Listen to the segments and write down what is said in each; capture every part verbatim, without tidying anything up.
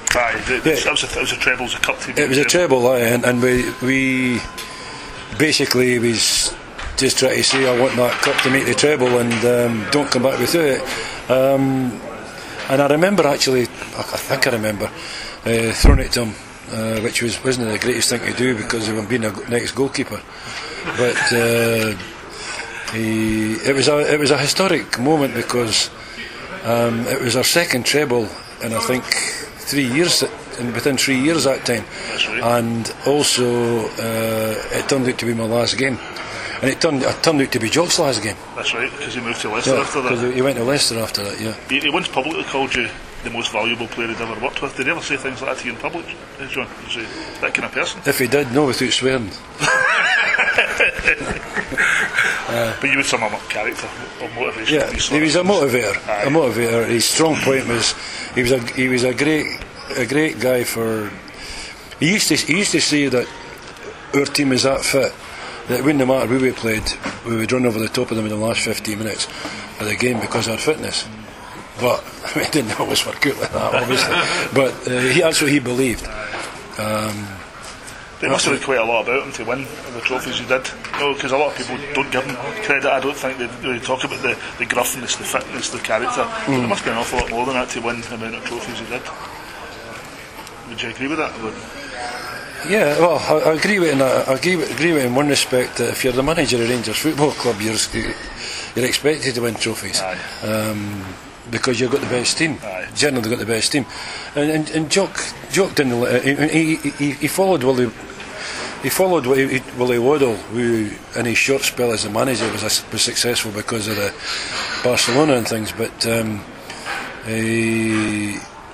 Aye, the, the, Yeah. that was a, it was a treble, it was a cup team. It was a treble, aye, and, and we we basically was just trying to say, I want that cup to make the treble, and um, don't come back without it. Um, and I remember actually, I, I think I remember uh, throwing it to him, uh, which was wasn't the greatest thing to do because of him being a next goalkeeper, but uh, he, it was a it was a historic moment because um, it was our second treble in I think three years. In within three years that time, right. And also uh, it turned out to be my last game, and it turned it turned out to be Jock's last game. That's right, because he moved to Leicester Yeah, after that. because he went to Leicester after that. Yeah, He, he once publicly called you the most valuable player he'd ever worked with. Did he ever say things like that to you in public, eh, John? Was he that kind of person? if he did, no, without swearing. uh, but you would sum him up character or motivation. Yeah, he was a motivator. Aye. A motivator. His strong point was he was a he was a great a great guy for. He used to he used to say that our team is that fit that it wouldn't matter who we played, we would run over the top of them in the last fifteen minutes of the game because of our fitness. But I mean, it didn't always work out like that, obviously. But uh, he, that's what he believed. Um, They must have had quite a lot about him to win the trophies he did. No, because a lot of people don't give him credit. I don't think they really talk about the, the gruffness, the fitness, the character. Mm. But there must be an awful lot more than that to win the amount of trophies he did. Would you agree with that? Or? Yeah, well, I, I agree with it. I agree with, agree with it in one respect that if you're the manager of Rangers Football Club, you're you're expected to win trophies. Um, because you've got the best team. Aye. Generally, they've got the best team, and and, and Jock Jock didn't. let- He, he, he, he followed Willie. He followed Willie, Willie Waddle, who in his short spell as a manager was was successful because of the Barcelona and things. But um, he,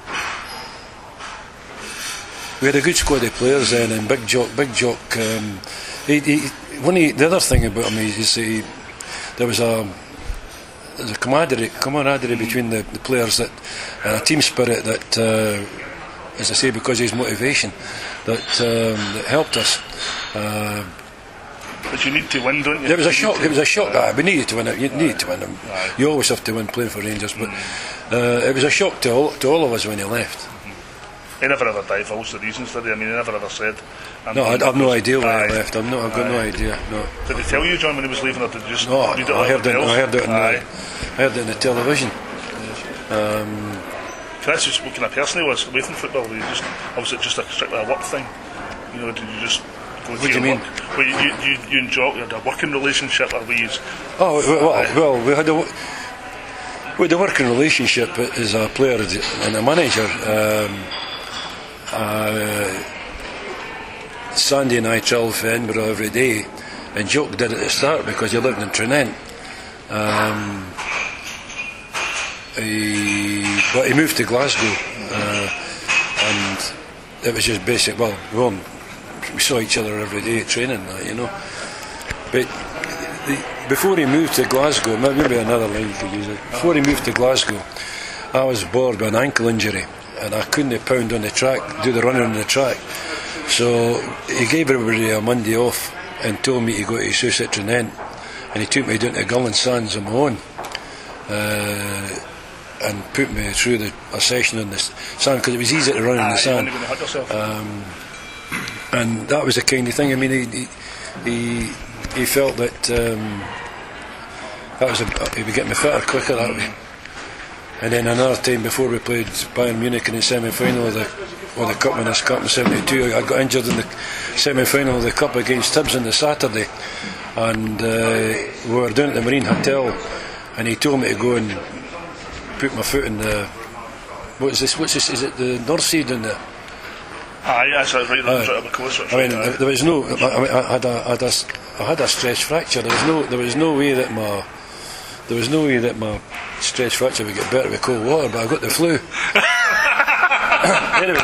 we had a good squad of players then, and Big Jock, Big Jock. Um, he, he, one he, the other thing about him is, is he, there was a there's a camaraderie, camaraderie between the, the players, that uh, a team spirit that, uh, as I say, because of his motivation, that um, that helped us. Uh, But you need to win, don't you? there was a You shock. need to- It was a shock. Aye. Ah, we needed to win it. You Aye. needed to win them. Aye. You always have to win playing for Rangers, but uh, it was a shock to all to all of us when he left. He never ever divulged the reasons, did he? I mean, he never ever said. I'm No, I, leaving I've no because- idea why Aye. he left. I've, no, I've got no Aye. idea. No. Did he tell you, John, when he was leaving, or did you just No, read it I out heard it. I heard it. On the, Aye. I heard it on the television. Um, Can I just what kind of person he was away from football? Were you just, or was it just a strictly a work thing? You know, did you just go What to do you your mean? work? Well, you, you, you, you and Jock had a working relationship, or were you? Oh well, well, we had a we had a working relationship as a player and a manager. Um, uh, Sandy and I travelled for Edinburgh every day, and Jock did it at the start because he lived in Trinent. Um, he, but he moved to Glasgow, uh, and it was just basic. Well, we, all, we saw each other every day at training, you know. But the, before he moved to Glasgow, maybe another line you could use it. Before he moved to Glasgow, I was bored with an ankle injury, and I couldn't pound on the track, do the running on the track. So he gave everybody a Monday off and told me to go to his house at Trinent, and he took me down to Gullen Sands on my own, uh, and put me through the, a session on the sand because it was easy to run in the sand. Going to hurt yourself. Um, and that was the kind of thing. I mean, he he he, he felt that um, that was a, he would get me fitter quicker that way. And then another time before we played Bayern Munich in the semi-final of the of the Cup Winners' Cup in seventy-two, I got injured in the semi-final of the Cup against Hibs on the Saturday, and uh, we were down at the Marine Hotel, and he told me to go and put my foot in the what is this? What's this? Is it the North Sea down there? Aye, that's right, right, right, Aye. right up the coast. I mean, Aye. there was no. I, mean, I had a, I had a, I had a stress fracture. There was no. There was no way that my. There was no way that my stress fracture would get better with cold water. But I got the flu. Anyway.